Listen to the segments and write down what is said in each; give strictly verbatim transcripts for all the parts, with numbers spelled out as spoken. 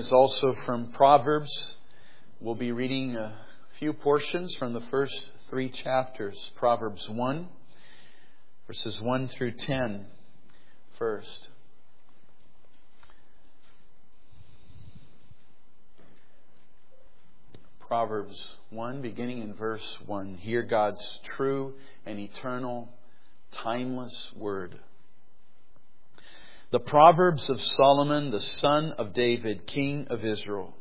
is also from Proverbs. We'll be reading a few portions from the first three chapters. Proverbs one, verses one through ten first. Proverbs one, beginning in verse one. Hear God's true and eternal, timeless word. The Proverbs of Solomon, the son of David, king of Israel.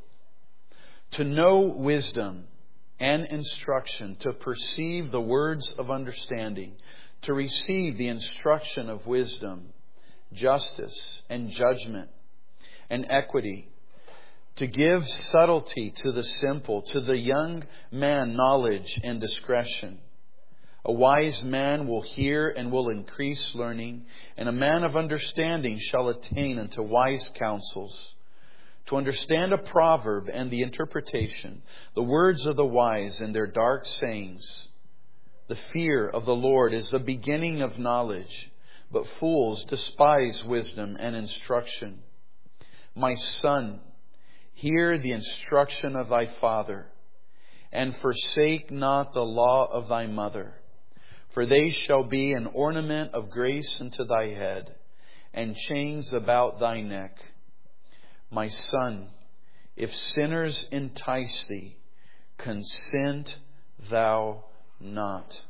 To know wisdom and instruction, to perceive the words of understanding, to receive the instruction of wisdom, justice and judgment and equity, to give subtlety to the simple, to the young man knowledge and discretion. A wise man will hear and will increase learning, and a man of understanding shall attain unto wise counsels. To understand a proverb and the interpretation, the words of the wise and their dark sayings. The fear of the Lord is the beginning of knowledge, but fools despise wisdom and instruction. My son, hear the instruction of thy father, and forsake not the law of thy mother. For they shall be an ornament of grace unto thy head, and chains about thy neck. My son, if sinners entice thee, consent thou not.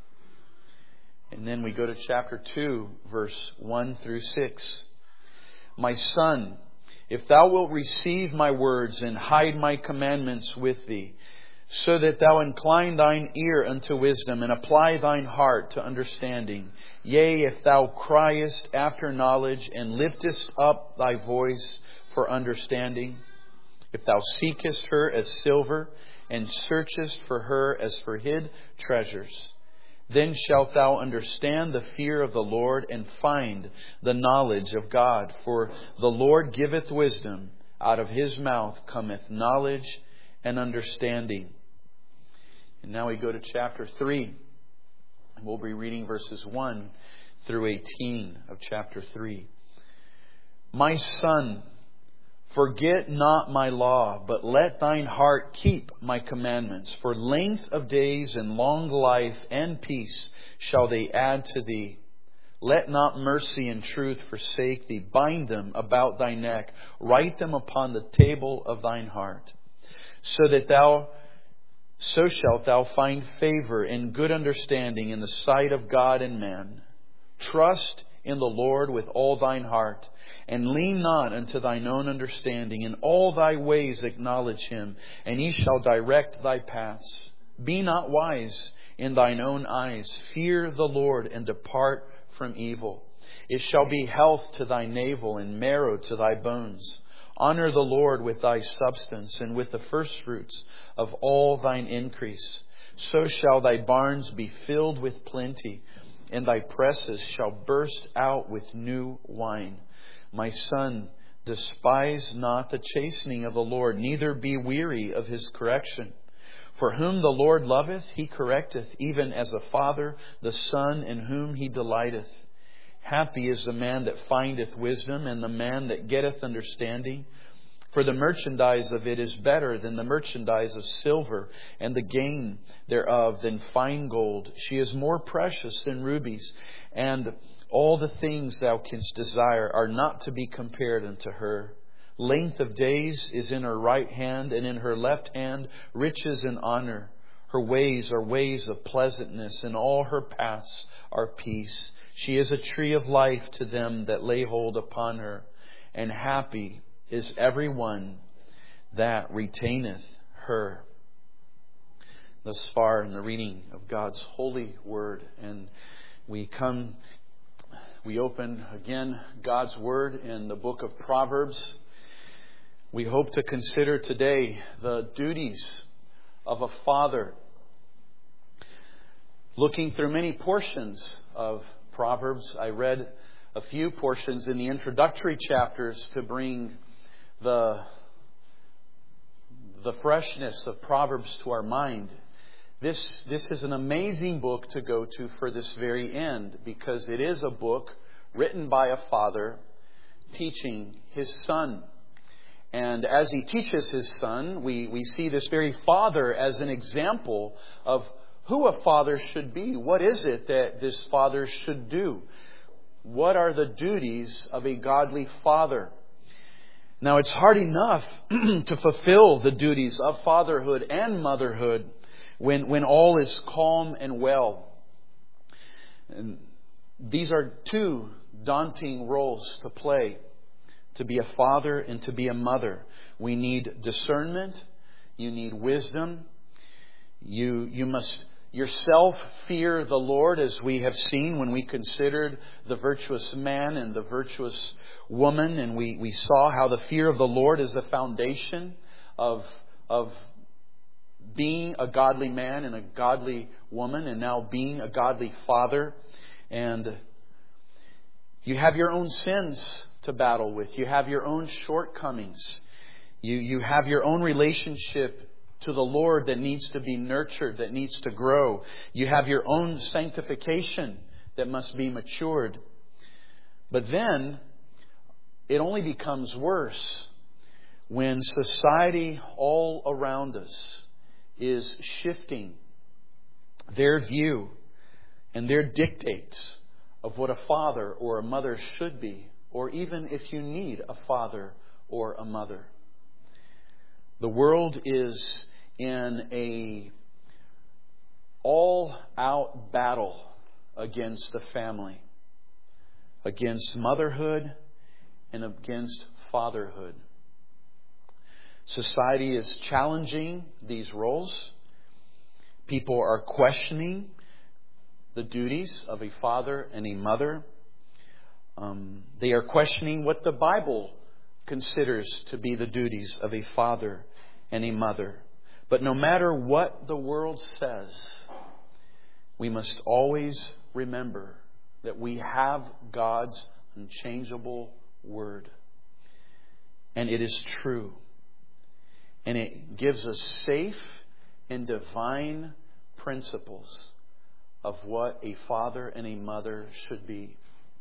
And then we go to chapter two, verse one through six. My son, if thou wilt receive my words and hide my commandments with thee, so that thou incline thine ear unto wisdom and apply thine heart to understanding. Yea, if thou criest after knowledge and liftest up thy voice for understanding. If thou seekest her as silver and searchest for her as for hid treasures. Then shalt thou understand the fear of the Lord and find the knowledge of God. For the Lord giveth wisdom. Out of his mouth cometh knowledge and understanding. And now we go to chapter three. And we'll be reading verses one through eighteen of chapter three. My son, forget not my law, but let thine heart keep my commandments. For length of days and long life and peace shall they add to thee. Let not mercy and truth forsake thee. Bind them about thy neck. Write them upon the table of thine heart. So that thou So shalt thou find favor and good understanding in the sight of God and man. Trust in the Lord with all thine heart, and lean not unto thine own understanding. In all thy ways acknowledge him, and he shall direct thy paths. Be not wise in thine own eyes. Fear the Lord and depart from evil. It shall be health to thy navel and marrow to thy bones. Honor the Lord with thy substance and with the firstfruits of all thine increase. So shall thy barns be filled with plenty, and thy presses shall burst out with new wine. My son, despise not the chastening of the Lord, neither be weary of his correction. For whom the Lord loveth, he correcteth, even as a father the son in whom he delighteth. Happy is the man that findeth wisdom, and the man that getteth understanding. For the merchandise of it is better than the merchandise of silver, and the gain thereof than fine gold. She is more precious than rubies, and all the things thou canst desire are not to be compared unto her. Length of days is in her right hand, and in her left hand riches and honor. Her ways are ways of pleasantness, and all her paths are peace. She is a tree of life to them that lay hold upon her, and happy is every one that retaineth her. Thus far in the reading of God's holy word, and we come, we open again God's word in the book of Proverbs. We hope to consider today the duties of a father. Looking through many portions of Proverbs, I read a few portions in the introductory chapters to bring the, the freshness of Proverbs to our mind. This, this is an amazing book to go to for this very end, because it is a book written by a father teaching his son. And as He teaches His Son, we, we see this very Father as an example of who a father should be. What is it that this father should do? What are the duties of a godly father? Now, it's hard enough to fulfill the duties of fatherhood and motherhood when, when all is calm and well. And these are two daunting roles to play, to be a father and to be a mother. We need discernment. You need wisdom. You, you must yourself fear the Lord, as we have seen when we considered the virtuous man and the virtuous woman. And we, we saw how the fear of the Lord is the foundation of, of being a godly man and a godly woman, and now being a godly father. And you have your own sins to battle with. You have your own shortcomings. You, you have your own relationship to the Lord that needs to be nurtured, that needs to grow. You have your own sanctification that must be matured. But then it only becomes worse when society all around us is shifting their view and their dictates of what a father or a mother should be, or even if you need a father or a mother. The world is in a all-out battle against the family, against motherhood and against fatherhood. Society is challenging these roles. People are questioning the duties of a father and a mother. Um, they are questioning what the Bible considers to be the duties of a father and a mother. But no matter what the world says, we must always remember that we have God's unchangeable Word. And it is true. And it gives us safe and divine principles of what a father and a mother should be.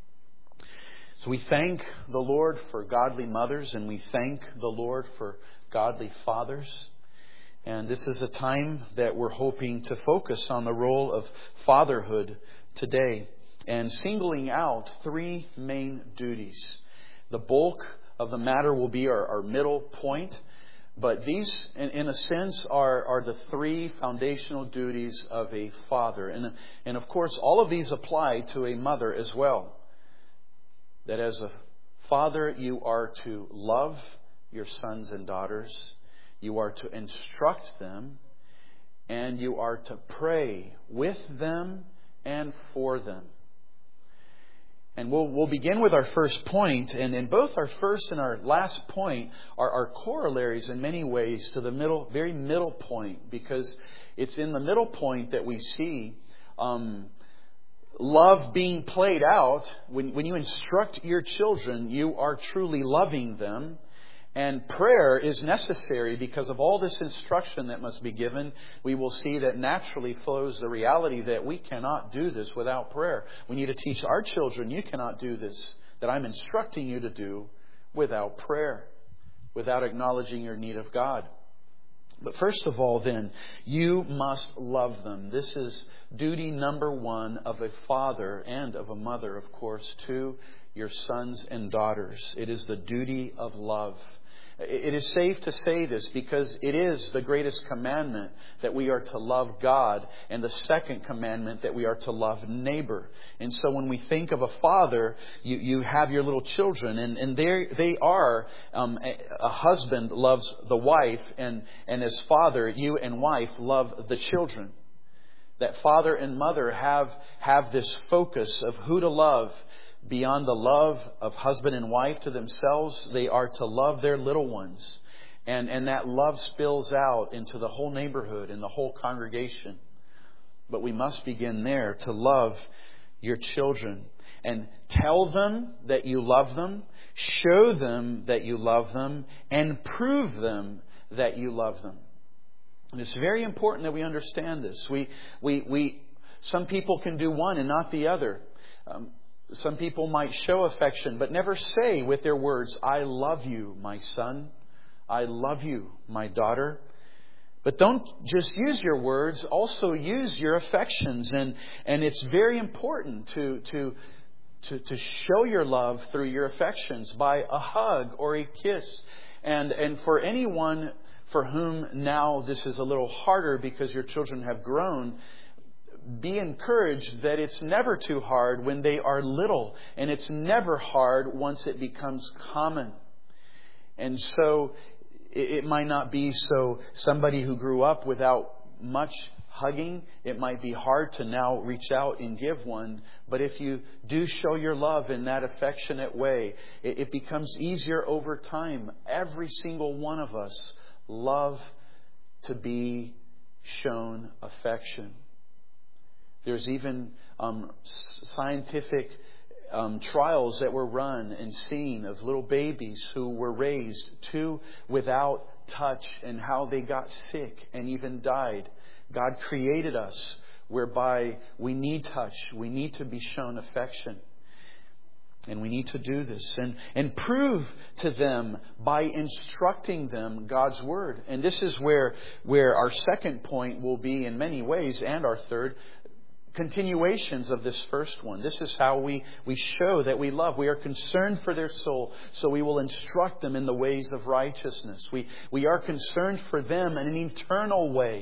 So we thank the Lord for godly mothers, and we thank the Lord for godly fathers. And this is a time that we're hoping to focus on the role of fatherhood today, and singling out three main duties. The bulk of the matter will be our, our middle point, but these, in, in a sense, are, are the three foundational duties of a father. And, and of course, all of these apply to a mother as well. That as a father, you are to love your sons and daughters. You are to instruct them, and you are to pray with them and for them. And we'll, we'll begin with our first point, and, and both our first and our last point are, are corollaries in many ways to the middle, very middle point, because it's in the middle point that we see um, love being played out. When, when you instruct your children, you are truly loving them. And prayer is necessary because of all this instruction that must be given. We will see that naturally flows the reality that we cannot do this without prayer. We need to teach our children, you cannot do this that I'm instructing you to do without prayer, without acknowledging your need of God. But first of all, then, you must love them. This is duty number one of a father and of a mother, of course, to your sons and daughters. It is the duty of love. It is safe to say this because it is the greatest commandment that we are to love God, and the second commandment that we are to love neighbor. And so when we think of a father, you, you have your little children, and, and they are, um, a, a husband loves the wife, and, and as father, you and wife love the children. That father and mother have, have this focus of who to love. Beyond the love of husband and wife to themselves, they are to love their little ones. And, and that love spills out into the whole neighborhood and the whole congregation. But we must begin there to love your children. And tell them that you love them. Show them that you love them. And prove them that you love them. And it's very important that we understand this. We, we, we, some people can do one and not the other. Um, Some people might show affection, but never say with their words, I love you, my son, I love you, my daughter. But don't just use your words, also use your affections. And, and it's very important to, to, to, to show your love through your affections by a hug or a kiss. And, and for anyone for whom now this is a little harder because your children have grown, be encouraged that it's never too hard when they are little. And it's never hard once it becomes common. And so it might not be so somebody who grew up without much hugging, it might be hard to now reach out and give one. But if you do show your love in that affectionate way, it becomes easier over time. Every single one of us love to be shown affection. There's even um, scientific Um, trials that were run and seen of little babies who were raised to without touch and how they got sick and even died. God created us whereby we need touch. We need to be shown affection. And we need to do this and, and prove to them by instructing them God's Word. And this is where, where our second point will be in many ways, and our third, continuations of this first one. This is how we, we show that we love. We are concerned for their soul, so we will instruct them in the ways of righteousness. We, we are concerned for them in an eternal way.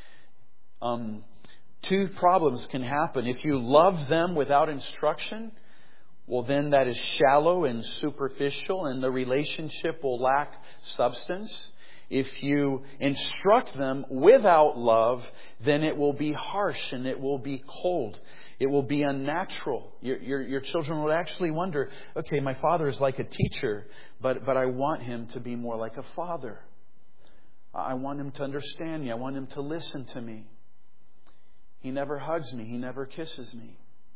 Um, two problems can happen. If you love them without instruction, well, then that is shallow and superficial, and the relationship will lack substance. If you instruct them without love, then it will be harsh and it will be cold. It will be unnatural. Your, your, your children will actually wonder, okay, my father is like a teacher, but, but I want him to be more like a father. I want him to understand me. I want him to listen to me. He never hugs me. He never kisses me.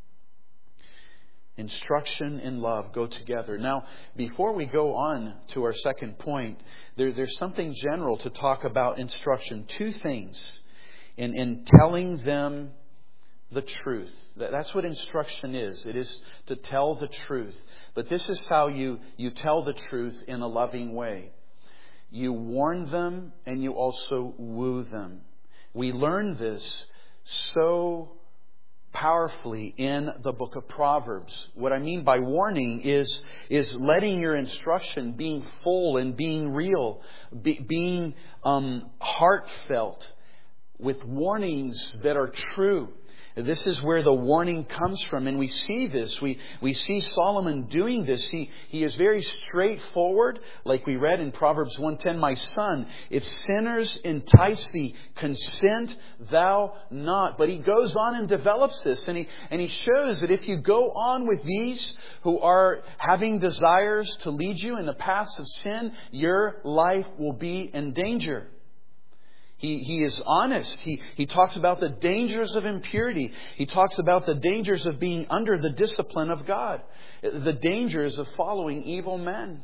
Instruction and love go together. Now, before we go on to our second point, there, there's something general to talk about instruction. Two things in, in telling them the truth. That's what instruction is. It is to tell the truth. But this is how you, you tell the truth in a loving way. You warn them and you also woo them. We learn this so powerfully in the book of Proverbs. What I mean by warning is, is letting your instruction being full and being real, be, being um, heartfelt with warnings that are true. This is where the warning comes from. And we see this. We, we see Solomon doing this. He, he is very straightforward. Like we read in Proverbs one ten, my son, if sinners entice thee, consent thou not. But he goes on and develops this. And he, and he shows that if you go on with these who are having desires to lead you in the paths of sin, your life will be in danger. He, he is honest. He, he talks about the dangers of impurity. He talks about the dangers of being under the discipline of God. The dangers of following evil men.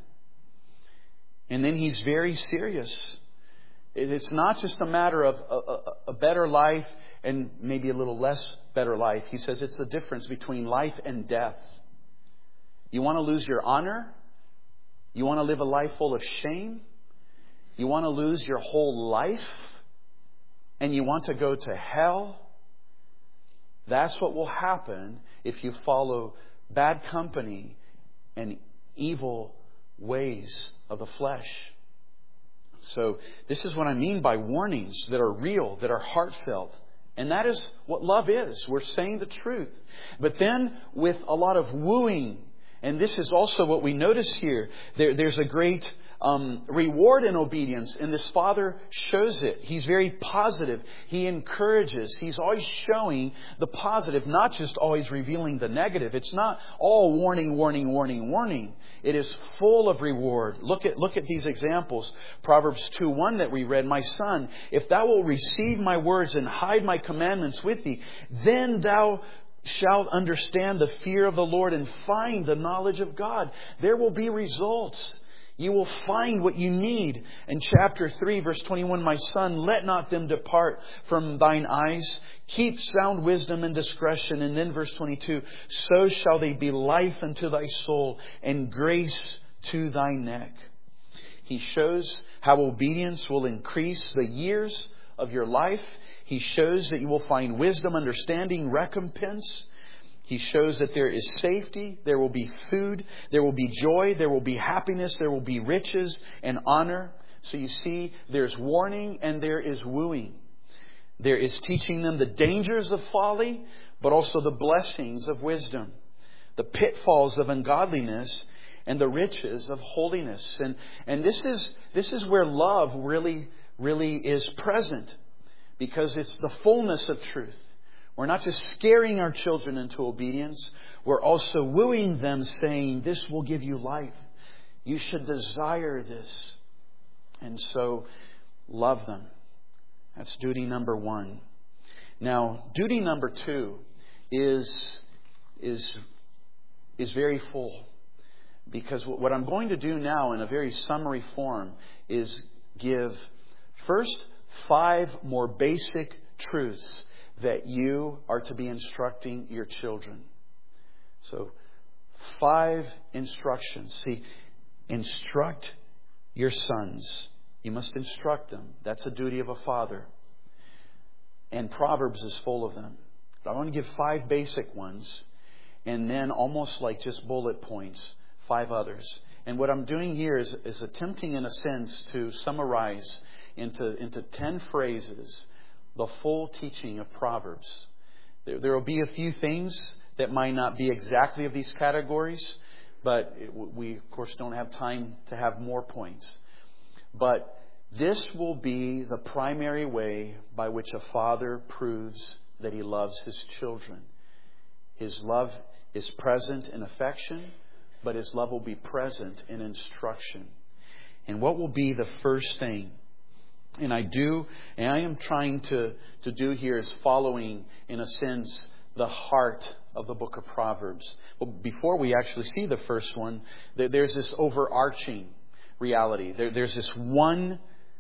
And then he's very serious. It's not just a matter of a, a, a better life and maybe a little less better life. He says it's the difference between life and death. You want to lose your honor? You want to live a life full of shame? You want to lose your whole life? And you want to go to hell? That's what will happen if you follow bad company and evil ways of the flesh. So this is what I mean by warnings that are real, that are heartfelt. And that is what love is. We're saying the truth. But then with a lot of wooing. And this is also what we notice here. There, there's a great Um, reward in obedience, and this father shows it. He's very positive. He encourages. He's always showing the positive, not just always revealing the negative. It's not all warning, warning, warning, warning. It is full of reward. Look at look at these examples. Proverbs two one that we read. My son, if thou wilt receive my words and hide my commandments with thee, then thou shalt understand the fear of the Lord and find the knowledge of God. There will be results. You will find what you need. In chapter three, verse twenty-one, my son, let not them depart from thine eyes. Keep sound wisdom and discretion. And then verse twenty-two, so shall they be life unto thy soul and grace to thy neck. He shows how obedience will increase the years of your life. He shows that you will find wisdom, understanding, recompense. He shows that there is safety, there will be food, there will be joy, there will be happiness, there will be riches and honor. So you see, there's warning and there is wooing. There is teaching them the dangers of folly, but also the blessings of wisdom, the pitfalls of ungodliness, and the riches of holiness. And and this is this is where love really, really is present, because it's the fullness of truth. We're not just scaring our children into obedience. We're also wooing them, saying, this will give you life. You should desire this. And so, love them. That's duty number one. Now, duty number two is, is, is very full. Because what I'm going to do now in a very summary form is give first five more basic truths that you are to be instructing your children. So, five instructions. See, instruct your sons. You must instruct them. That's a duty of a father. And Proverbs is full of them. But I want to give five basic ones, and then almost like just bullet points, five others. And what I'm doing here is, is attempting in a sense to summarize into, into ten phrases the full teaching of Proverbs. There, there will be a few things that might not be exactly of these categories, but it, we, of course, don't have time to have more points. But this will be the primary way by which a father proves that he loves his children. His love is present in affection, but his love will be present in instruction. And what will be the first thing? And I do, and I am trying to, to do here is following, in a sense, the heart of the book of Proverbs. But before we actually see the first one, there's this overarching reality. There, there's this one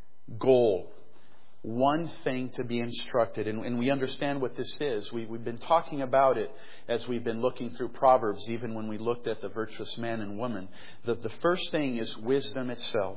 goal, one thing to be instructed. And, and we understand what this is. We, we've been talking about it as we've been looking through Proverbs, even when we looked at the virtuous man and woman. The, the first thing is wisdom itself.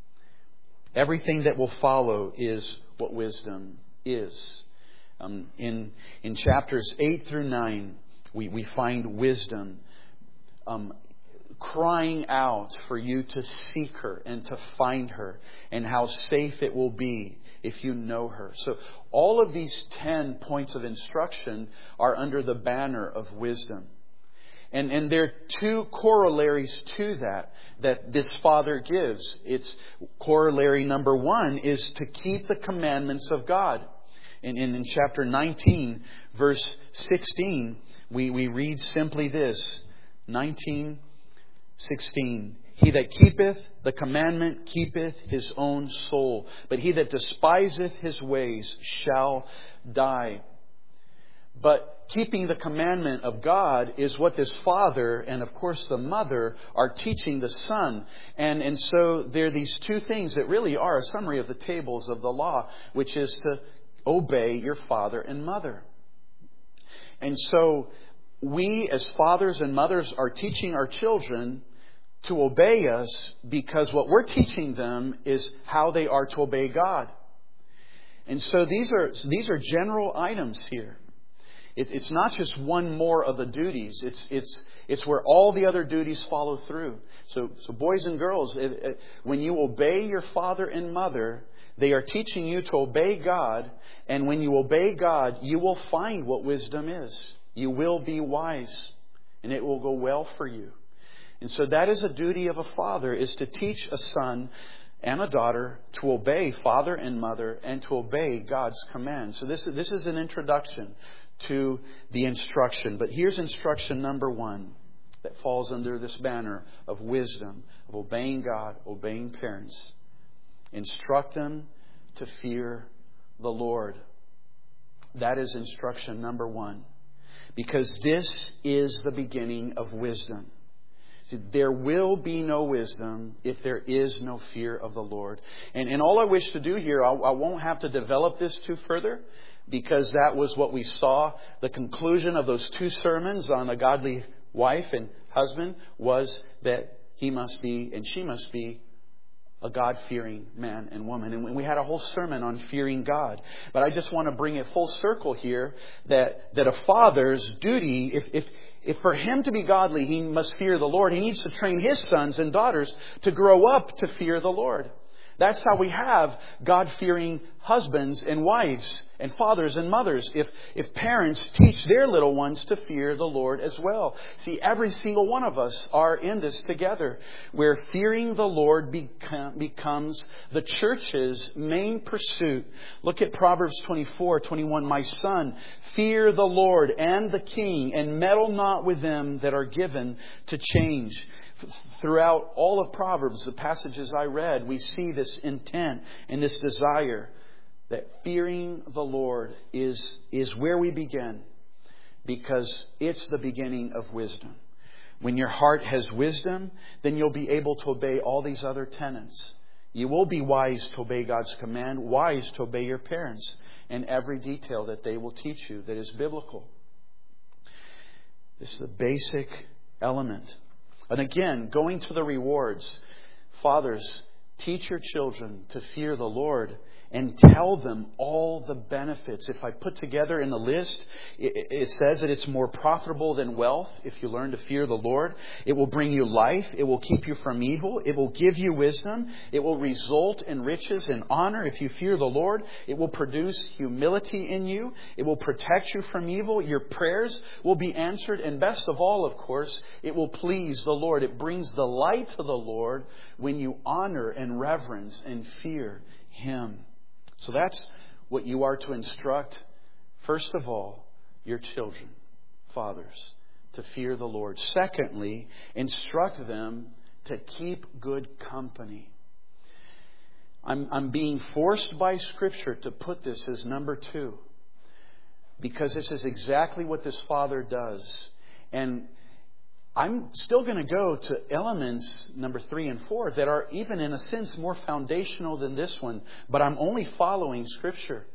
Everything that will follow is what wisdom is. Um, in in chapters eight through nine, we, we find wisdom um, crying out for you to seek her and to find her, and how safe it will be if you know her. So all of these ten points of instruction are under the banner of wisdom. And, and there are two corollaries to that that this father gives. It's corollary number one is to keep the commandments of God. And in, in chapter nineteen, verse sixteen, we, we read simply this. nineteen, sixteen. He that keepeth the commandment keepeth his own soul, but he that despiseth his ways shall die. But keeping the commandment of God is what this father and, of course, the mother are teaching the son. And, and so there are these two things that really are a summary of the tables of the law, which is to obey your father and mother. And so we as fathers and mothers are teaching our children to obey us because what we're teaching them is how they are to obey God. And so these are these are general items here. It's not just one more of the duties. It's it's it's where all the other duties follow through. So so boys and girls, it, it, when you obey your father and mother, they are teaching you to obey God. And when you obey God, you will find what wisdom is. You will be wise, and it will go well for you. And so that is a duty of a father, is to teach a son and a daughter to obey father and mother and to obey God's commands. So this this is an introduction to the instruction. But here's instruction number one that falls under this banner of wisdom, of obeying God, obeying parents. Instruct them to fear the Lord. That is instruction number one. Because this is the beginning of wisdom. See, there will be no wisdom if there is no fear of the Lord. And, and all I wish to do here, I, I won't have to develop this too further, because that was what we saw. The conclusion of those two sermons on a godly wife and husband was that he must be and she must be a God-fearing man and woman. And we had a whole sermon on fearing God. But I just want to bring it full circle here that, that a father's duty, if, if, if for him to be godly, he must fear the Lord. He needs to train his sons and daughters to grow up to fear the Lord. That's how we have God-fearing husbands and wives and fathers and mothers. If, if parents teach their little ones to fear the Lord as well. See, every single one of us are in this together, where fearing the Lord become, becomes the church's main pursuit. Look at Proverbs twenty-four twenty-one. My son, fear the Lord and the king, and meddle not with them that are given to change. Throughout all of Proverbs, the passages I read, we see this intent and this desire that fearing the Lord is, is where we begin, because it's the beginning of wisdom. When your heart has wisdom, then you'll be able to obey all these other tenets. You will be wise to obey God's command, wise to obey your parents, and every detail that they will teach you that is biblical. This is a basic element. And again, going to the rewards, fathers, teach your children to fear the Lord and tell them all the benefits. If I put together in the list, it says that it's more profitable than wealth if you learn to fear the Lord. It will bring you life. It will keep you from evil. It will give you wisdom. It will result in riches and honor if you fear the Lord. It will produce humility in you. It will protect you from evil. Your prayers will be answered. And best of all, of course, it will please the Lord. It brings delight to the Lord when you honor and reverence and fear Him. So that's what you are to instruct, first of all, your children, fathers, to fear the Lord. Secondly, instruct them to keep good company. I'm, I'm being forced by Scripture to put this as number two, because this is exactly what this father does. And I'm still going to go to elements number three and four that are even in a sense more foundational than this one. But I'm only following Scripture.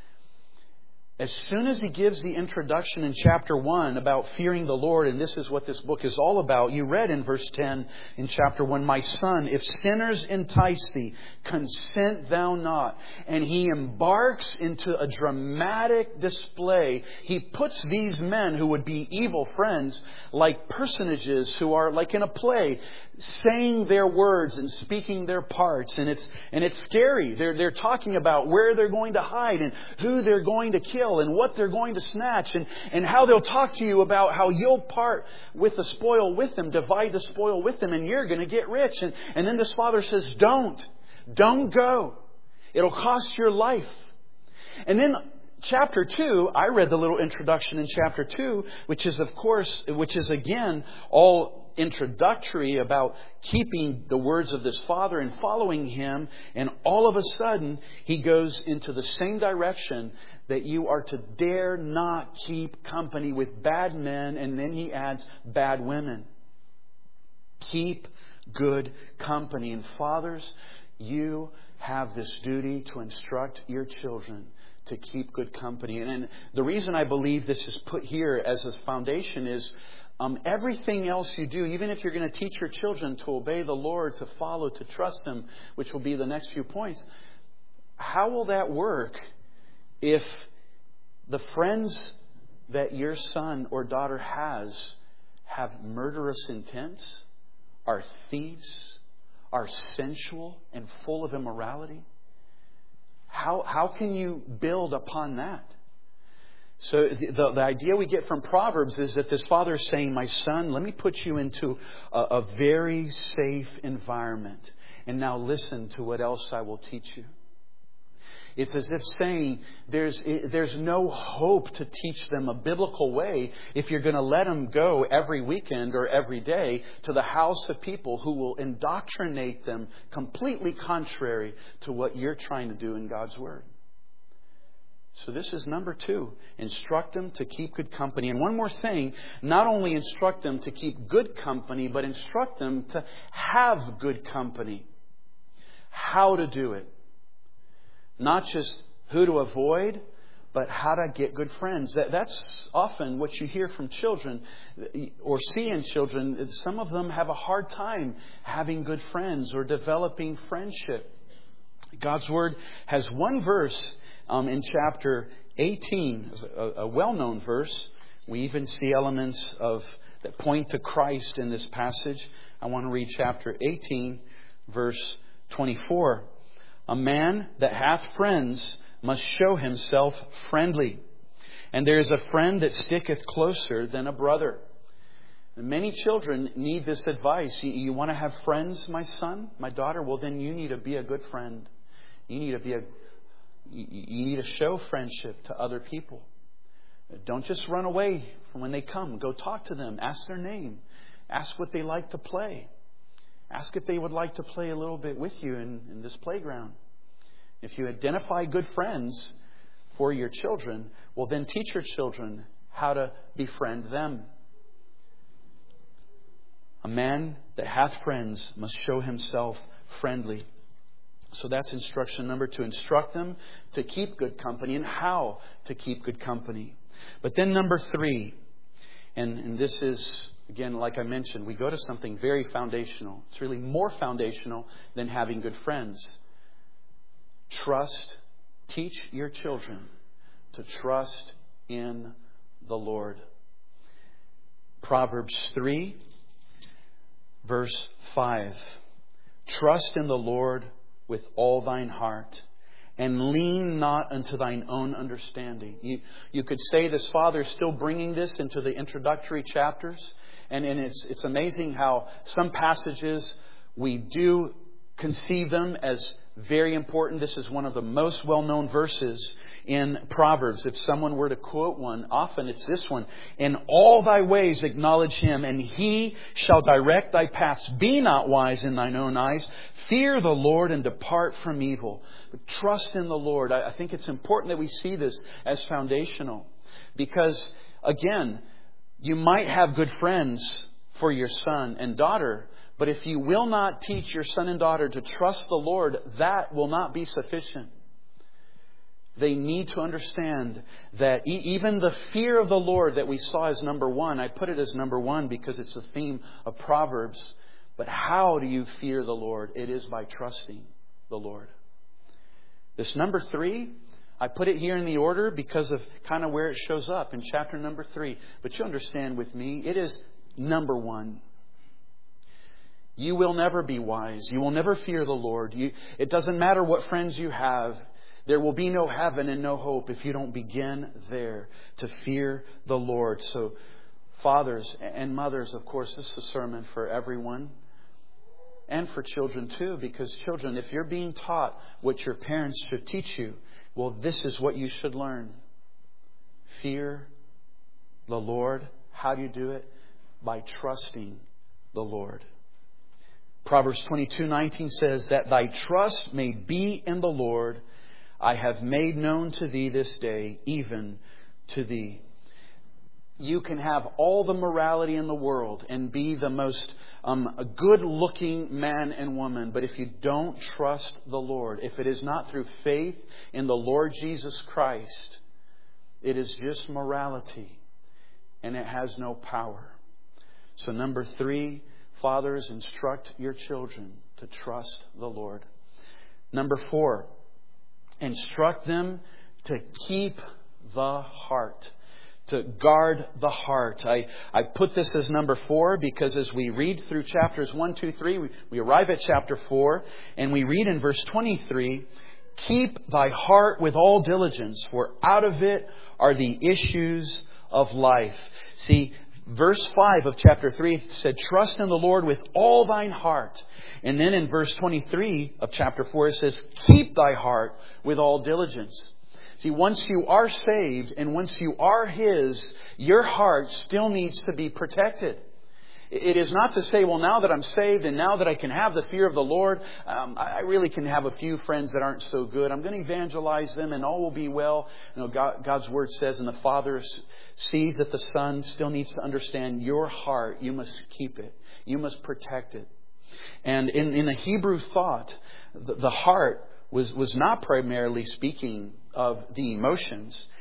As soon as he gives the introduction in chapter one about fearing the Lord, and this is what this book is all about, you read in verse ten in chapter one, my son, if sinners entice thee, consent thou not. And he embarks into a dramatic display. He puts these men who would be evil friends like personages who are like in a play, saying their words and speaking their parts. And it's and it's scary. They're, they're talking about where they're going to hide and who they're going to kill and what they're going to snatch, and, and how they'll talk to you about how you'll part with the spoil with them, divide the spoil with them, and you're going to get rich. And, and then this father says, don't. Don't go. It'll cost your life. And then chapter two, I read the little introduction in chapter two, which is, of course, which is again all introductory about keeping the words of this father and following him. And all of a sudden, he goes into the same direction, that you are to dare not keep company with bad men. And then he adds bad women. Keep good company. And fathers, you have this duty to instruct your children to keep good company. And the reason I believe this is put here as a foundation is um, everything else you do, even if you're going to teach your children to obey the Lord, to follow, to trust Him, which will be the next few points, how will that work if the friends that your son or daughter has have murderous intents, are thieves, are sensual and full of immorality? How how can you build upon that? So the, the, the idea we get from Proverbs is that this father is saying, my son, let me put you into a, a very safe environment. And now listen to what else I will teach you. It's as if saying there's there's no hope to teach them a biblical way if you're going to let them go every weekend or every day to the house of people who will indoctrinate them completely contrary to what you're trying to do in God's Word. So this is number two. Instruct them to keep good company. And one more thing, not only instruct them to keep good company, but instruct them to have good company. How to do it. Not just who to avoid, but how to get good friends. That, that's often what you hear from children or see in children. Some of them have a hard time having good friends or developing friendship. God's Word has one verse um, in chapter eighteen, a, a well-known verse. We even see elements of that point to Christ in this passage. I want to read chapter eighteen, verse twenty-four. A man that hath friends must show himself friendly. And there is a friend that sticketh closer than a brother. And many children need this advice. You, you want to have friends, my son, my daughter? Well, then you need to be a good friend. You need to be a. You, you need to show friendship to other people. Don't just run away from when they come. Go talk to them. Ask their name. Ask what they like to play. Ask if they would like to play a little bit with you in, in this playground. If you identify good friends for your children, well, then teach your children how to befriend them. A man that hath friends must show himself friendly. So that's instruction number two. Instruct them to keep good company and how to keep good company. But then number three, and, and this is, again, like I mentioned, we go to something very foundational. It's really more foundational than having good friends. Trust, teach your children to trust in the Lord. Proverbs three, verse five. Trust in the Lord with all thine heart, and lean not unto thine own understanding. You, you could say this Father is still bringing this into the introductory chapters. And, and it's, it's amazing how some passages we do conceive them as very important. This is one of the most well-known verses in Proverbs. If someone were to quote one, often it's this one. In all thy ways acknowledge him, and he shall direct thy paths. Be not wise in thine own eyes. Fear the Lord and depart from evil. But trust in the Lord. I think it's important that we see this as foundational. Because, again, you might have good friends for your son and daughter, but if you will not teach your son and daughter to trust the Lord, that will not be sufficient. They need to understand that even the fear of the Lord that we saw as number one, I put it as number one because it's the theme of Proverbs. But how do you fear the Lord? It is by trusting the Lord. This number three, I put it here in the order because of kind of where it shows up in chapter number three. But you understand with me, it is number one. You will never be wise. You will never fear the Lord. You, it doesn't matter what friends you have. There will be no heaven and no hope if you don't begin there to fear the Lord. So, fathers and mothers, of course, this is a sermon for everyone. And for children too, because children, if you're being taught what your parents should teach you, well, this is what you should learn. Fear the Lord. How do you do it? By trusting the Lord. Proverbs twenty-two nineteen says that thy trust may be in the Lord. I have made known to thee this day, even to thee. You can have all the morality in the world and be the most um, good-looking man and woman. But if you don't trust the Lord, if it is not through faith in the Lord Jesus Christ, it is just morality and it has no power. So number three, fathers, instruct your children to trust the Lord. Number four, instruct them to keep the heart. To guard the heart. I, I put this as number four because as we read through chapters one, two, three, we, we arrive at chapter four and we read in verse twenty-three, keep thy heart with all diligence, for out of it are the issues of life. See, verse five of chapter three said, trust in the Lord with all thine heart. And then in verse twenty-three of chapter four it says, keep thy heart with all diligence. See, once you are saved and once you are His, your heart still needs to be protected. It is not to say, well, now that I'm saved and now that I can have the fear of the Lord, um, I really can have a few friends that aren't so good. I'm going to evangelize them and all will be well. You know, God, God's Word says, and the Father sees that the Son still needs to understand your heart. You must keep it. You must protect it. And in, in the Hebrew thought, the, the heart was, was not primarily speaking of the emotions.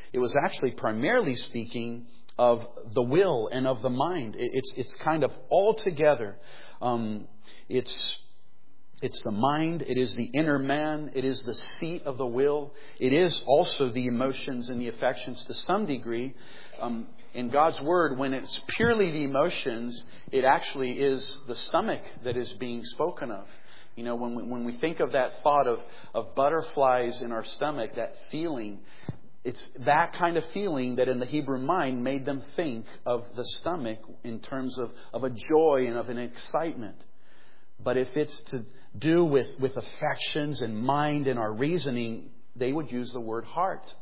it was actually primarily speaking of the will and of the mind. It's it's kind of all together. Um, it's it's the mind. It is the inner man. It is the seat of the will. It is also the emotions and the affections to some degree. Um, in God's Word, when it's purely the emotions, it actually is the stomach that is being spoken of. You know, when we, when we think of that thought of, of butterflies in our stomach, that feeling, it's that kind of feeling that in the Hebrew mind made them think of the stomach in terms of, of a joy and of an excitement. But if it's to do with, with affections and mind and our reasoning, they would use the word heart.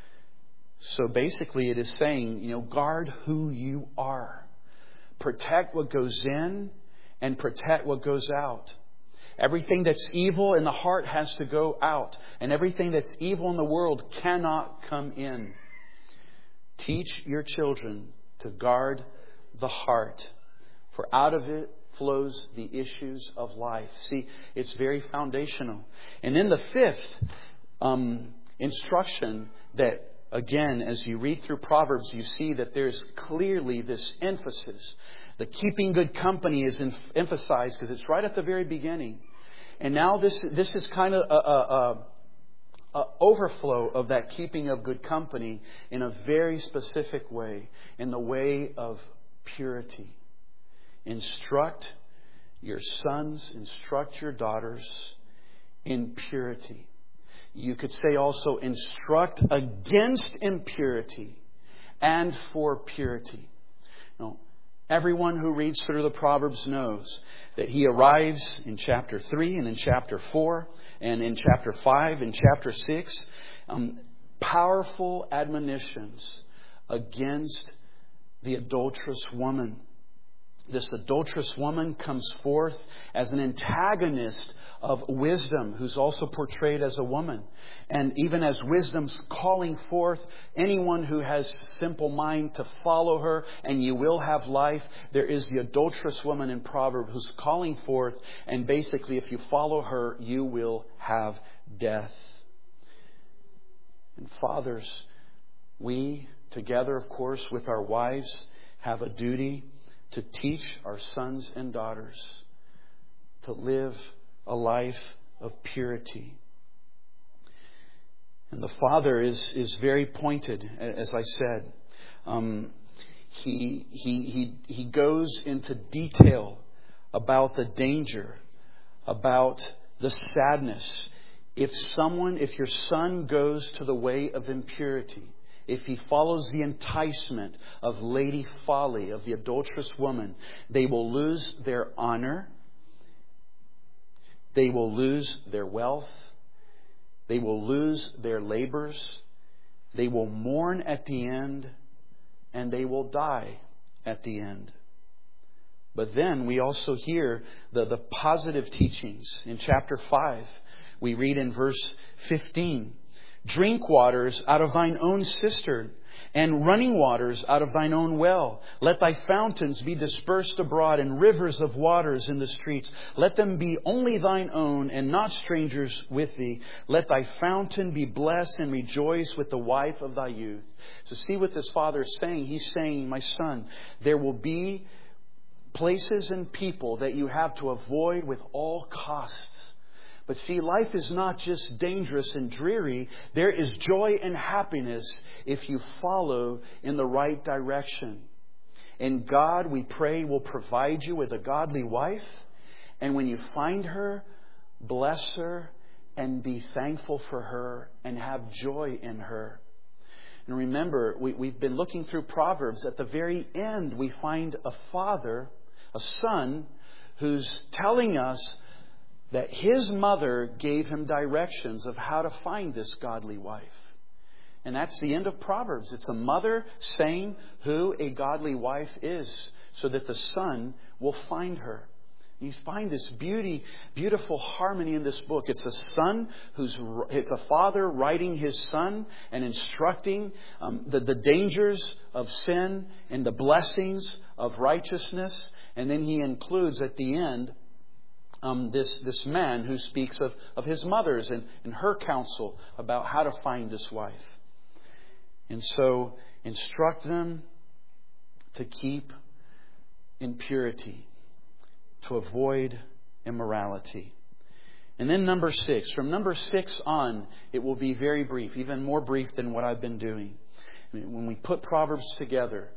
So basically it is saying, you know, guard who you are. Protect what goes in and protect what goes out. Everything that's evil in the heart has to go out. And everything that's evil in the world cannot come in. Teach your children to guard the heart. For out of it flows the issues of life. See, it's very foundational. And then the fifth um, instruction that, again, as you read through Proverbs, you see that there's clearly this emphasis. The keeping good company is em- emphasized because it's right at the very beginning. And now this this is kind of a, a, a, a overflow of that keeping of good company in a very specific way, in the way of purity. Instruct your sons, instruct your daughters in purity. You could say also instruct against impurity and for purity. No. Everyone who reads through the Proverbs knows that he arrives in chapter three and in chapter four and in chapter five and chapter six. Um, powerful admonitions against the adulterous woman. This adulterous woman comes forth as an antagonist of wisdom, who's also portrayed as a woman. And even as wisdom's calling forth anyone who has simple mind to follow her, and you will have life, there is the adulterous woman in Proverbs who's calling forth, and basically if you follow her, you will have death. And fathers, we, together of course with our wives, have a duty to teach our sons and daughters to live a life of purity. And the father is, is very pointed, as I said. Um, he, he, he, he goes into detail about the danger, about the sadness. If someone, if your son goes to the way of impurity, if he follows the enticement of Lady Folly, of the adulterous woman, they will lose their honor. They will lose their wealth. They will lose their labors. They will mourn at the end. And they will die at the end. But then we also hear the, the positive teachings. In chapter five, we read in verse fifteen, drink waters out of thine own cistern, and running waters out of thine own well. Let thy fountains be dispersed abroad, and rivers of waters in the streets. Let them be only thine own, and not strangers with thee. Let thy fountain be blessed, and rejoice with the wife of thy youth. So see what this father is saying. He's saying, my son, there will be places and people that you have to avoid with all costs. But see, life is not just dangerous and dreary. There is joy and happiness if you follow in the right direction. And God, we pray, will provide you with a godly wife. And when you find her, bless her and be thankful for her and have joy in her. And remember, we, we've been looking through Proverbs. At the very end, we find a father, a son, who's telling us that his mother gave him directions of how to find this godly wife. And that's the end of Proverbs. It's a mother saying who a godly wife is, so that the son will find her. You find this beauty, beautiful harmony in this book. It's a son who's, it's a father writing his son and instructing um, the, the dangers of sin and the blessings of righteousness. And then he includes at the end Um, this this man who speaks of, of his mother's and, and her counsel about how to find this wife. And so instruct them to keep in purity, to avoid immorality. And then number six. From number six on, it will be very brief, even more brief than what I've been doing. I mean, when we put Proverbs together,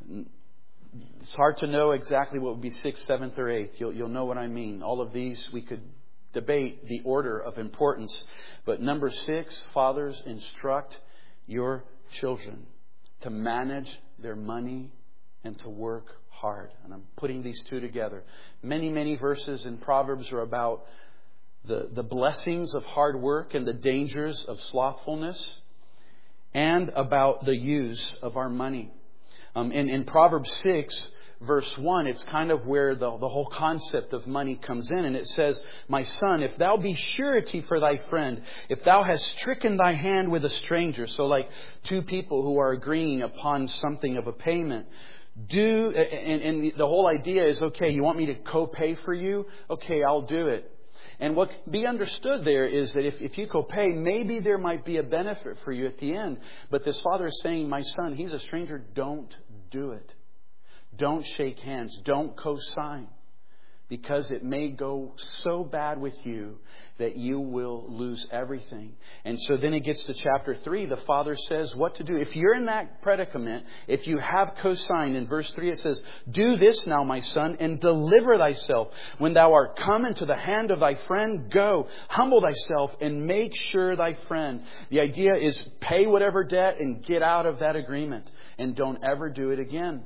it's hard to know exactly what would be sixth, seventh, or eighth. You'll, you'll know what I mean. All of these, we could debate the order of importance. But number six, fathers, instruct your children to manage their money and to work hard. And I'm putting these two together. Many, many verses in Proverbs are about the, the blessings of hard work and the dangers of slothfulness, and about the use of our money. Um, in, in Proverbs six, verse one, it's kind of where the, the whole concept of money comes in. And it says, "My son, if thou be surety for thy friend, if thou hast stricken thy hand with a stranger," so like two people who are agreeing upon something of a payment, do, and, and the whole idea is, okay, you want me to co-pay for you? Okay, I'll do it. And what can be understood there is that if, if you co-pay, maybe there might be a benefit for you at the end. But this father is saying, "My son, he's a stranger. Don't do it. Don't shake hands. Don't co-sign. Because it may go so bad with you that you will lose everything." And so then it gets to chapter three. The father says what to do. If you're in that predicament, if you have co-signed, in verse three it says, "Do this now, my son, and deliver thyself. When thou art come into the hand of thy friend, go, humble thyself, and make sure thy friend." The idea is pay whatever debt and get out of that agreement. And don't ever do it again.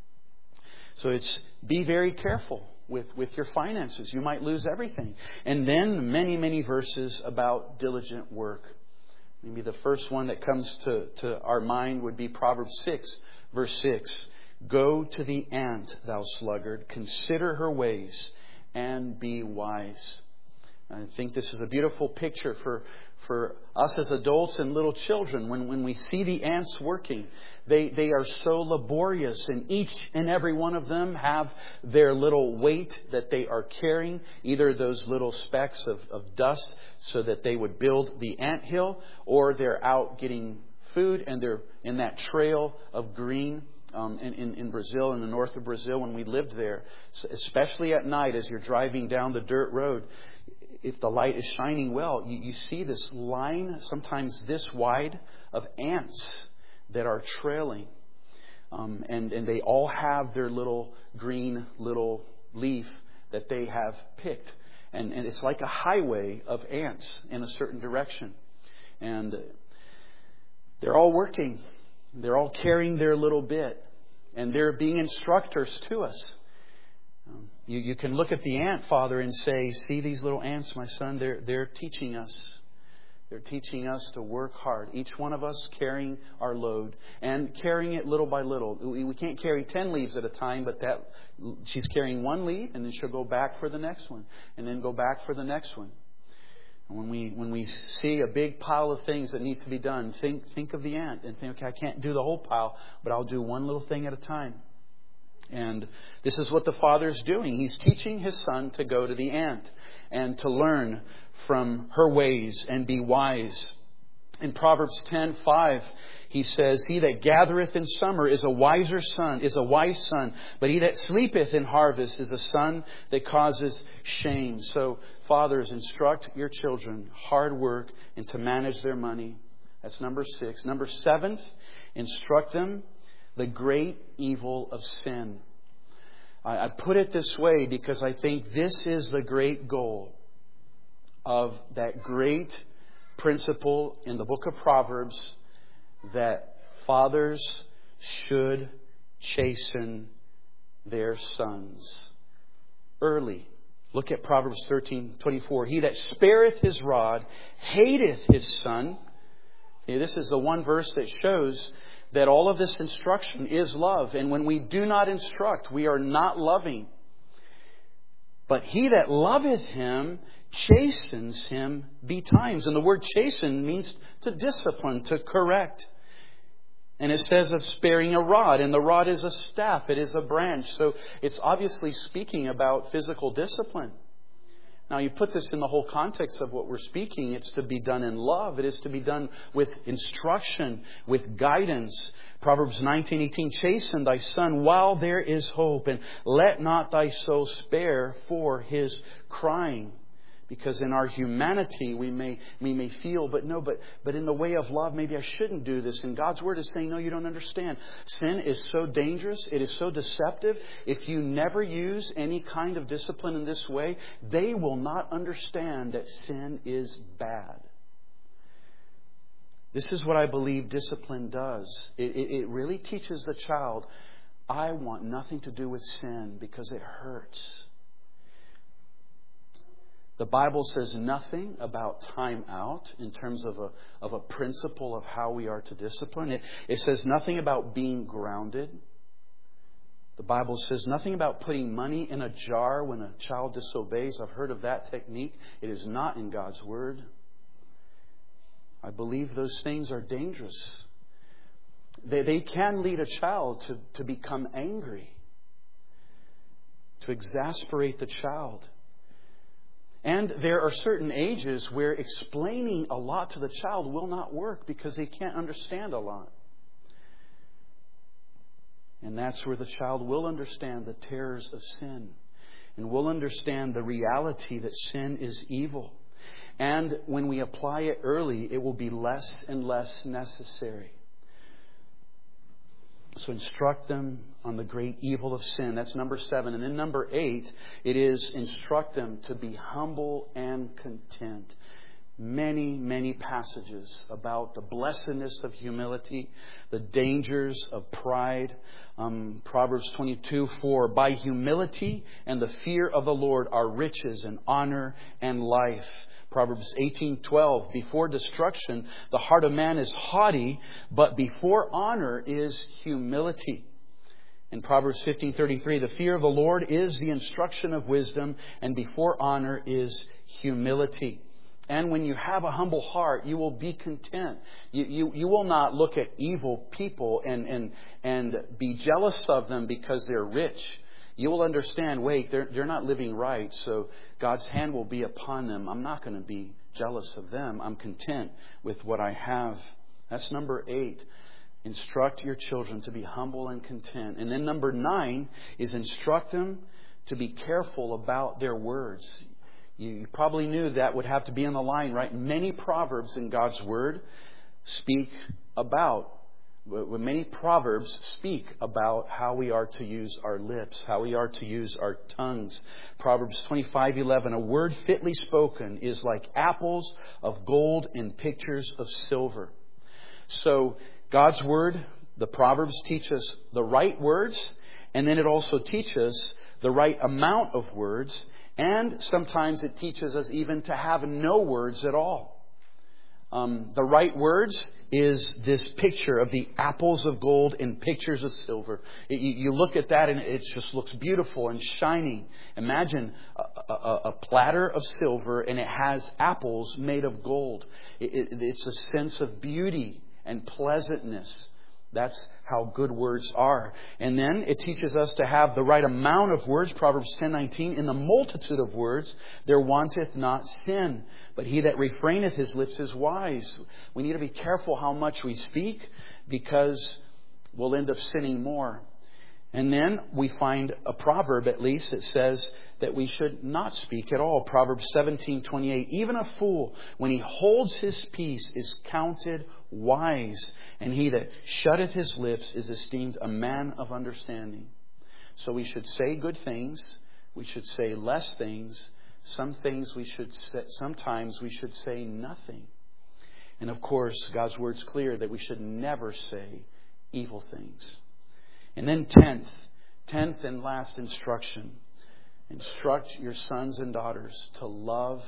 So it's be very careful with, with your finances. You might lose everything. And then many, many verses about diligent work. Maybe the first one that comes to, to our mind would be Proverbs six, verse six. "Go to the ant, thou sluggard, consider her ways, and be wise." I think this is a beautiful picture for, for us as adults and little children. When, when we see the ants working, they, they are so laborious, and each and every one of them have their little weight that they are carrying, either those little specks of, of dust so that they would build the anthill, or they're out getting food and they're in that trail of green. Um, in, in, in Brazil, in the north of Brazil, when we lived there, especially at night as you're driving down the dirt road, if the light is shining well, you, you see this line, sometimes this wide, of ants that are trailing. Um, and, and they all have their little green little leaf that they have picked. And, and it's like a highway of ants in a certain direction. And they're all working. They're all carrying their little bit. And they're being instructors to us. Um, you, you can look at the ant father and say, "See these little ants, my son? They're, they're teaching us. They're teaching us to work hard." Each one of us carrying our load and carrying it little by little. We, we can't carry ten leaves at a time, but that she's carrying one leaf, and then she'll go back for the next one, and then go back for the next one. And when we when we see a big pile of things that need to be done, think think of the ant and think, okay, I can't do the whole pile, but I'll do one little thing at a time. And this is what the father's doing. He's teaching his son to go to the ant and to learn from her ways and be wise. In Proverbs ten five, he says, "He that gathereth in summer is a wiser son, is a wise son, but he that sleepeth in harvest is a son that causes shame." So, fathers, instruct your children hard work and to manage their money. That's number six. Number seven, instruct them the great evil of sin. I, I put it this way because I think this is the great goal of that great principle in the book of Proverbs, that fathers should chasten their sons early. Look at Proverbs thirteen twenty-four. "He that spareth his rod hateth his son." Okay, this is the one verse that shows that all of this instruction is love. And when we do not instruct, we are not loving. "But he that loveth him chastens him betimes." And the word chasten means to discipline, to correct. And it says of sparing a rod, and the rod is a staff, it is a branch. So it's obviously speaking about physical discipline. Now, you put this in the whole context of what we're speaking. It's to be done in love. It is to be done with instruction, with guidance. Proverbs nineteen eighteen, chasten thy son while there is hope, and let not thy soul spare for his crying. Because in our humanity, we may we may feel, but no, but but in the way of love, maybe I shouldn't do this. And God's Word is saying, no, you don't understand. Sin is so dangerous. It is so deceptive. If you never use any kind of discipline in this way, they will not understand that sin is bad. This is what I believe discipline does. It, it, it really teaches the child, I want nothing to do with sin because it hurts. The Bible says nothing about time out in terms of a, of a principle of how we are to discipline. It, it says nothing about being grounded. The Bible says nothing about putting money in a jar when a child disobeys. I've heard of that technique. It is not in God's Word. I believe those things are dangerous. They, they can lead a child to, to become angry, to exasperate the child. And there are certain ages where explaining a lot to the child will not work because they can't understand a lot. And that's where the child will understand the terrors of sin and will understand the reality that sin is evil. And when we apply it early, it will be less and less necessary. So instruct them on the great evil of sin. That's number seven. And then number eight, it is instruct them to be humble and content. Many, many passages about the blessedness of humility, the dangers of pride. Um, Proverbs twenty-two four, by humility and the fear of the Lord are riches and honor and life. Proverbs eighteen twelve, before destruction, the heart of man is haughty, but before honor is humility. In Proverbs fifteen thirty-three, the fear of the Lord is the instruction of wisdom, and before honor is humility. And when you have a humble heart, you will be content. You, you, you will not look at evil people and, and, and be jealous of them because they're rich. You will understand, wait, they're, they're not living right, so God's hand will be upon them. I'm not going to be jealous of them. I'm content with what I have. That's number eight. Instruct your children to be humble and content. And then number nine is instruct them to be careful about their words. You probably knew that would have to be in the line, right? Many proverbs in God's Word speak about Many proverbs speak about how we are to use our lips, how we are to use our tongues. Proverbs twenty-five eleven, a word fitly spoken is like apples of gold in pictures of silver. So God's Word, the Proverbs teach us the right words, and then it also teaches the right amount of words, and sometimes it teaches us even to have no words at all. Um, the right words is this picture of the apples of gold in pictures of silver. It, you, you look at that and it just looks beautiful and shining. Imagine a, a, a platter of silver and it has apples made of gold. It, it, it's a sense of beauty and pleasantness. That's how good words are. And then it teaches us to have the right amount of words. Proverbs ten nineteen, in the multitude of words there wanteth not sin, but he that refraineth his lips is wise. We need to be careful how much we speak because we'll end up sinning more. And then we find a proverb, at least, that says that we should not speak at all. Proverbs seventeen twenty-eight, even a fool, when he holds his peace, is counted wise, and he that shutteth his lips is esteemed a man of understanding. So we should say good things. We should say less things. Some things we should say, sometimes we should say nothing. And of course, God's Word's clear that we should never say evil things. And then tenth, tenth and last instruction. Instruct your sons and daughters to love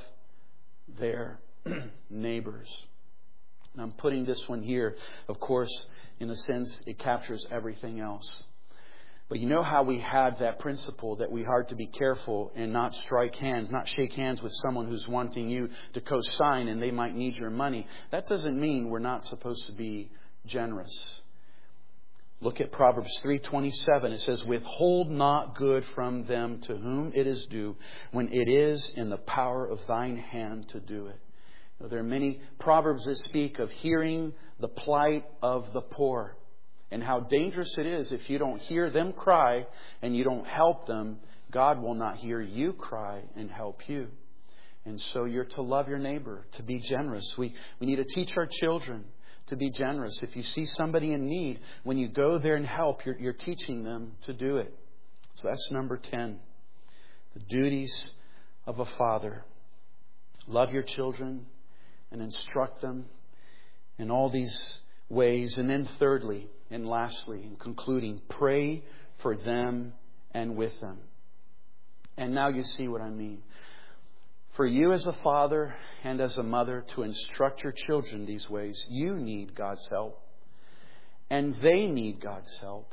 their neighbors. And I'm putting this one here, of course, in a sense, it captures everything else. But you know how we had that principle that we are to be careful and not strike hands, not shake hands with someone who's wanting you to co-sign and they might need your money. That doesn't mean we're not supposed to be generous. Look at Proverbs three twenty-seven. It says, withhold not good from them to whom it is due, when it is in the power of thine hand to do it. Now, there are many Proverbs that speak of hearing the plight of the poor, and how dangerous it is if you don't hear them cry and you don't help them. God will not hear you cry and help you. And so you're to love your neighbor, to be generous. We, we need to teach our children to be generous. If you see somebody in need, when you go there and help, you're, you're teaching them to do it. So that's number ten. The duties of a father. Love your children and instruct them in all these ways. And then thirdly and lastly, in concluding, pray for them and with them. And now you see what I mean. For you as a father and as a mother to instruct your children these ways, you need God's help. And they need God's help.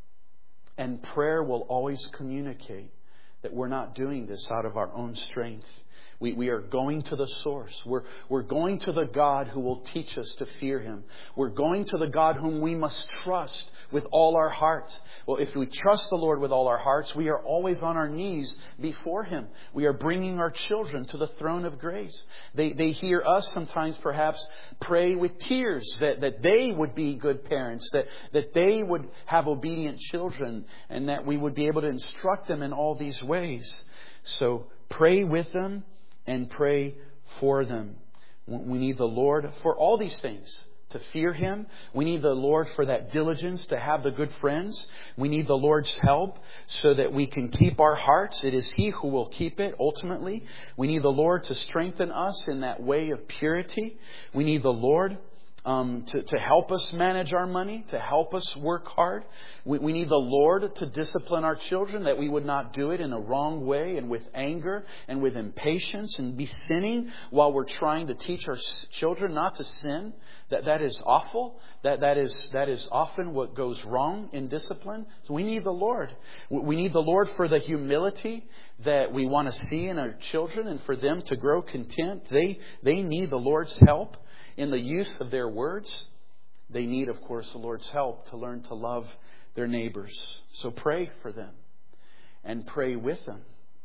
And prayer will always communicate that we're not doing this out of our own strength. We, we are going to the source. We're, we're going to the God who will teach us to fear Him. We're going to the God whom we must trust with all our hearts. Well, if we trust the Lord with all our hearts, we are always on our knees before Him. We are bringing our children to the throne of grace. They, they hear us sometimes perhaps pray with tears that, that they would be good parents, that, that they would have obedient children, and that we would be able to instruct them in all these ways. So pray with them. And pray for them. We need the Lord for all these things. To fear Him. We need the Lord for that diligence to have the good friends. We need the Lord's help so that we can keep our hearts. It is He who will keep it ultimately. We need the Lord to strengthen us in that way of purity. We need the Lord Um, to, to help us manage our money, to help us work hard. We, we need the Lord to discipline our children, that we would not do it in a wrong way and with anger and with impatience and be sinning while we're trying to teach our children not to sin. That that is awful. That that is that is often what goes wrong in discipline. So we need the Lord. We need the Lord for the humility that we want to see in our children, and for them to grow content. They they need the Lord's help in the use of their words. They need, of course, the Lord's help to learn to love their neighbors. So pray for them and pray with them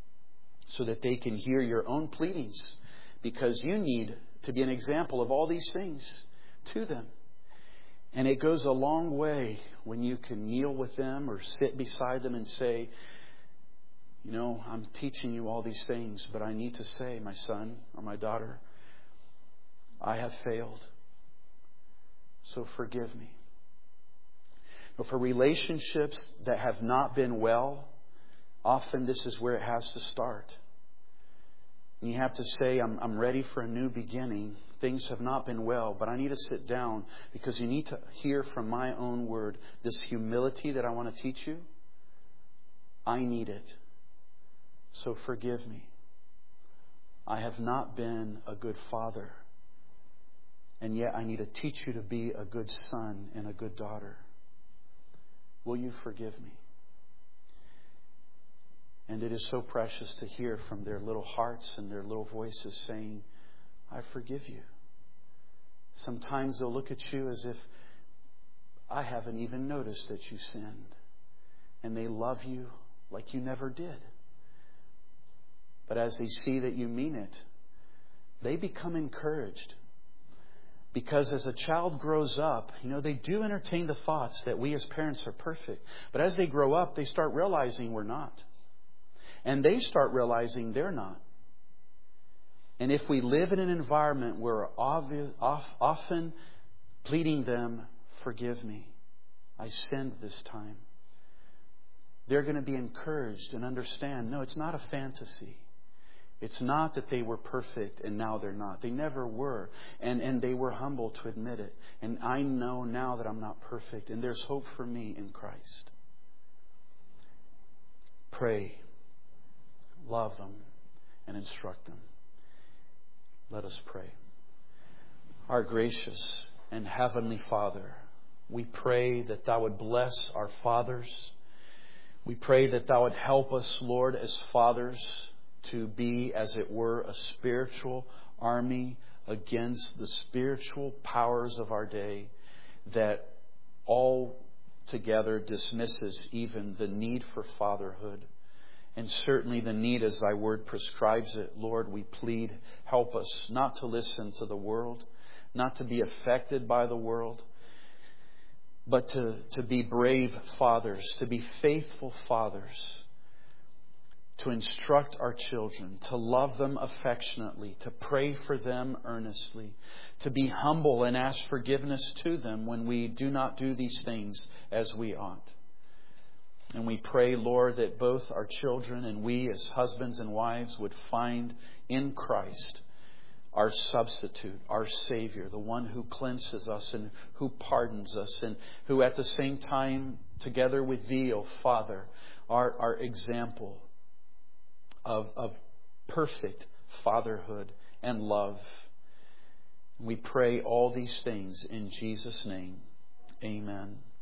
so that they can hear your own pleadings, because you need to be an example of all these things to them. And it goes a long way when you can kneel with them or sit beside them and say, you know, I'm teaching you all these things, but I need to say, my son or my daughter, I have failed. So forgive me. But for relationships that have not been well, often this is where it has to start. And you have to say, I'm, I'm ready for a new beginning. Things have not been well, but I need to sit down, because you need to hear from my own word this humility that I want to teach you. I need it. So forgive me. I have not been a good father. And yet I need to teach you to be a good son and a good daughter. Will you forgive me? And it is so precious to hear from their little hearts and their little voices saying, I forgive you. Sometimes they'll look at you as if, I haven't even noticed that you sinned. And they love you like you never did. But as they see that you mean it, they become encouraged. Because as a child grows up, you know, they do entertain the thoughts that we as parents are perfect. But as they grow up, they start realizing we're not. And they start realizing they're not. And if we live in an environment where we're obvious, often pleading them, forgive me, I sinned this time, they're going to be encouraged and understand, no, it's not a fantasy. It's not that they were perfect and now they're not. They never were. And, and they were humble to admit it. And I know now that I'm not perfect. And there's hope for me in Christ. Pray. Love them. And instruct them. Let us pray. Our gracious and heavenly Father, we pray that Thou would bless our fathers. We pray that Thou would help us, Lord, as fathers, to be, as it were, a spiritual army against the spiritual powers of our day that all together dismisses even the need for fatherhood. And certainly the need as Thy Word prescribes it. Lord, we plead, help us not to listen to the world, not to be affected by the world, but to, to be brave fathers, to be faithful fathers, to instruct our children, to love them affectionately, to pray for them earnestly, to be humble and ask forgiveness to them when we do not do these things as we ought. And we pray, Lord, that both our children and we as husbands and wives would find in Christ our substitute, our Savior, the one who cleanses us and who pardons us, and who at the same time, together with Thee, O Father, are our example of, of perfect fatherhood and love. We pray all these things in Jesus' name. Amen.